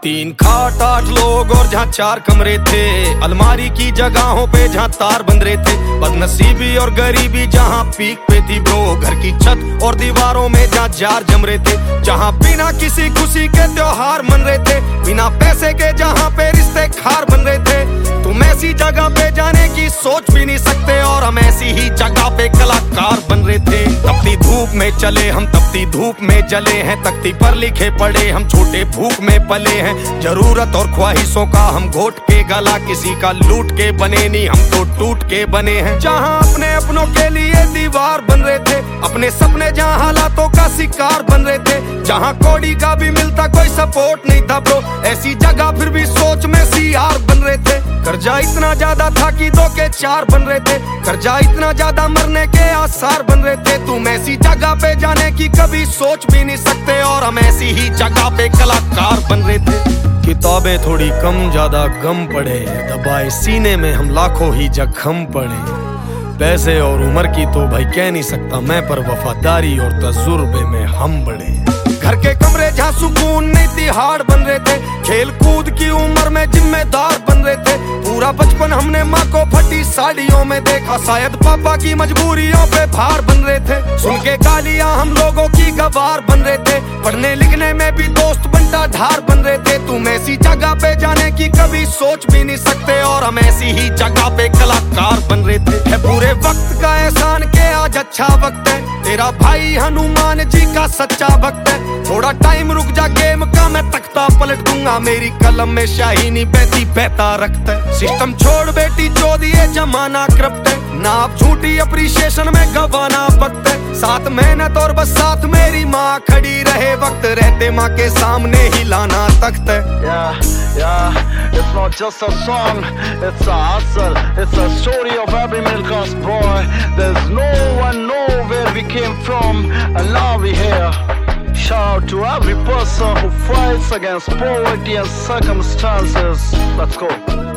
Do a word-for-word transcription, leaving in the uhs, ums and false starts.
तीन खाट आठ लोग और जहाँ चार कमरे थे, अलमारी की जगहों पे जहाँ तार बन रहे थे। बदनसीबी और गरीबी जहाँ पीक पे थी ब्रो, घर की छत और दीवारों में जहाँ जार जम रहे थे। जहाँ बिना किसी खुशी के त्योहार मन रहे थे, बिना पैसे के जहाँ पे रिश्ते खार बन रहे थे। तुम ऐसी जगह पे जाने की सोच भी नहीं सकते और हम ऐसी ही जगह पे कलाकार बन रहे थे। तपती धूप में चले हम, तपती धूप में जले हैं, तख्ती पर लिखे पढ़े हम, छोटे भूख में पले हैं। जरूरत और ख्वाहिशों का हम घोट के गला, किसी का लूट के बने नहीं, हम तो टूट के बने हैं। जहाँ अपने अपनों के लिए दीवार बन रहे थे, अपने सपने जहाँ हालातों का शिकार बन रहे थे। जहाँ कौड़ी का भी मिलता कोई सपोर्ट नहीं था ब्रो, ऐसी जगह फिर भी सोच में सीआर बन रहे थे। कर्जा इतना ज्यादा था कि दो के चार बन रहे थे, कर्जा इतना ज्यादा मरने के आसार बन रहे थे। तुम ऐसी जगह पे जाने की कभी सोच भी नहीं सकते और हम ऐसी ही जगह पे कलाकार बन रहे थे। किताबें थोड़ी कम ज्यादा गम पढ़े, दबाए सीने में हम लाखों ही जख्म पड़े। पैसे और उम्र की तो भाई कह नहीं सकता मैं, पर वफादारी और तजुर्बे में हम बड़े। घर के कमरे जहाँ सुकून नहीं तिहाड़ बन रहे थे, खेल कूद की उम्र में जिम्मेदार बन रहे थे। पूरा बचपन हमने माँ को फटी साड़ियों में देखा, शायद पापा की मजबूरियों पे भार बन रहे थे। सुन के गालियाँ हम लोगों की गवार बन रहे थे, पढ़ने लिखने में भी दोस्त बनता ढार बन रहे थे। तुम ऐसी जगह पे जाने की कभी सोच भी नहीं सकते और हम ऐसी ही जगह पे कलाकार बन रहे थे। है पूरे वक्त का एहसान के आज अच्छा वक्त है, तेरा भाई हनुमान जी का सच्चा भक्त है। थोड़ा टाइम रुक जा गेम का मैं तख्ता पलट दूंगा, मेरी कलम में शाही नहीं बहती बहता रखता है। सिस्टम छोड़ बेटी चोद ये जमाना करप्ट है, ना आप झूठी अप्रिशिएशन में गवाना वक्त है। साथ मेहनत और बस साथ मेरी माँ खड़ी रहे, वक्त रहते माँ के सामने ही लाना तख्त है। Yeah, yeah, it's not just a song, it's a hustle, it's a story of every middle class boy. There's no one know where we came from and now we here. Shout out to every person who fights against poverty and circumstances. Let's go.